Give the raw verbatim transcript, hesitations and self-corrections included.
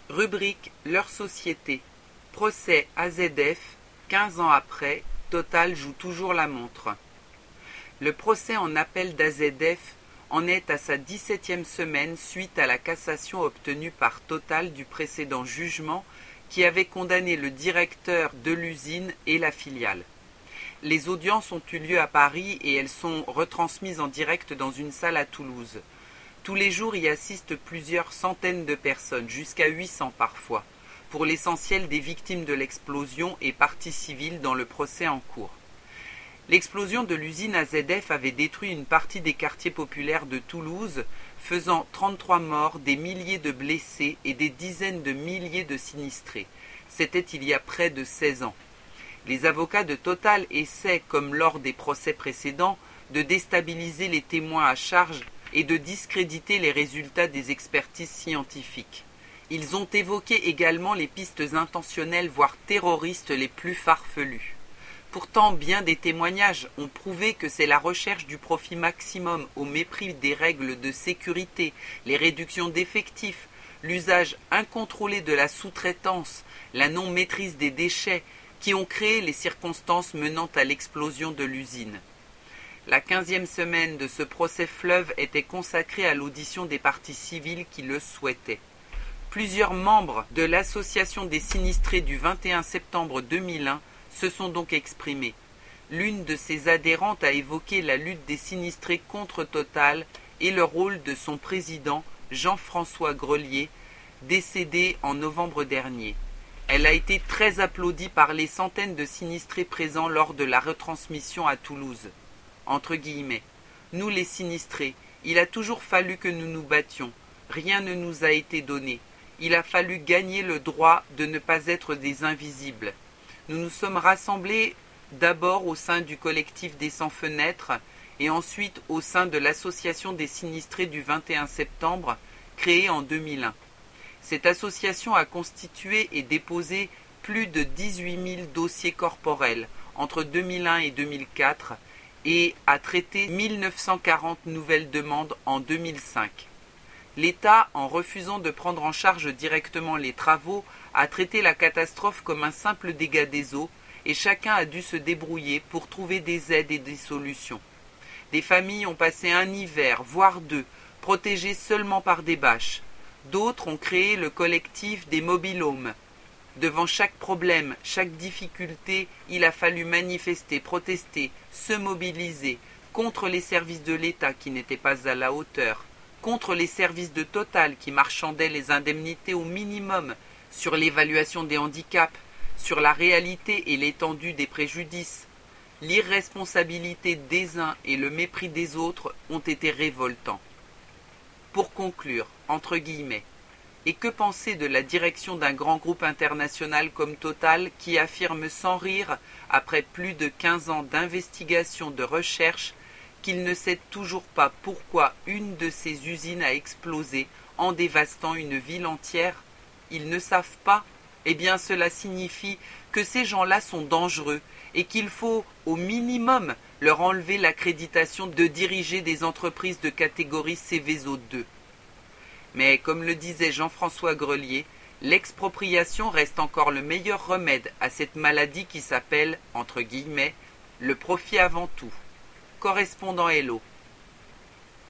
Rubrique Leur société. Procès A Z F, quinze ans après, Total joue toujours la montre. Le procès en appel d'A Z F en est à sa dix-septième semaine suite à la cassation obtenue par Total du précédent jugement qui avait condamné le directeur de l'usine et la filiale. Les audiences ont eu lieu à Paris et elles sont retransmises en direct dans une salle à Toulouse. Tous les jours y assistent plusieurs centaines de personnes, jusqu'à huit cents parfois, pour l'essentiel des victimes de l'explosion et parties civiles dans le procès en cours. L'explosion de l'usine A Z F avait détruit une partie des quartiers populaires de Toulouse, faisant trente-trois morts, des milliers de blessés et des dizaines de milliers de sinistrés. C'était il y a près de seize ans. Les avocats de Total essaient, comme lors des procès précédents, de déstabiliser les témoins à charge et de discréditer les résultats des expertises scientifiques. Ils ont évoqué également les pistes intentionnelles voire terroristes les plus farfelues. Pourtant, bien des témoignages ont prouvé que c'est la recherche du profit maximum au mépris des règles de sécurité, les réductions d'effectifs, l'usage incontrôlé de la sous-traitance, la non-maîtrise des déchets qui ont créé les circonstances menant à l'explosion de l'usine. La quinzième semaine de ce procès fleuve était consacrée à l'audition des parties civiles qui le souhaitaient. Plusieurs membres de l'association des sinistrés du vingt et un septembre deux mille un se sont donc exprimés. L'une de ses adhérentes a évoqué la lutte des sinistrés contre Total et le rôle de son président, Jean-François Grelier, décédé en novembre dernier. Elle a été très applaudie par les centaines de sinistrés présents lors de la retransmission à Toulouse. Entre guillemets. Nous les sinistrés, il a toujours fallu que nous nous battions. Rien ne nous a été donné. Il a fallu gagner le droit de ne pas être des invisibles. Nous nous sommes rassemblés d'abord au sein du collectif des Sans Fenêtres et ensuite au sein de l'association des sinistrés du vingt et un septembre, créée en deux mille un. Cette association a constitué et déposé plus de dix-huit mille dossiers corporels entre deux mille un et deux mille quatre et a traité mille neuf cent quarante nouvelles demandes en deux mille cinq. L'État, en refusant de prendre en charge directement les travaux, a traité la catastrophe comme un simple dégât des eaux et chacun a dû se débrouiller pour trouver des aides et des solutions. Des familles ont passé un hiver, voire deux, protégées seulement par des bâches. D'autres ont créé le collectif des mobil-homes. Devant chaque problème, chaque difficulté, il a fallu manifester, protester, se mobiliser contre les services de l'État qui n'étaient pas à la hauteur, contre les services de Total qui marchandaient les indemnités au minimum, sur l'évaluation des handicaps, sur la réalité et l'étendue des préjudices. L'irresponsabilité des uns et le mépris des autres ont été révoltants. Pour conclure, entre guillemets, et que penser de la direction d'un grand groupe international comme Total qui affirme sans rire, après plus de quinze ans d'investigation, de recherche, qu'il ne sait toujours pas pourquoi une de ses usines a explosé en dévastant une ville entière? Ils ne savent pas? Eh bien cela signifie que ces gens-là sont dangereux et qu'il faut au minimum leur enlever l'accréditation de diriger des entreprises de catégorie Seveso deux. Mais comme le disait Jean-François Grelier, l'expropriation reste encore le meilleur remède à cette maladie qui s'appelle, entre guillemets, le profit avant tout. Correspondant Hello.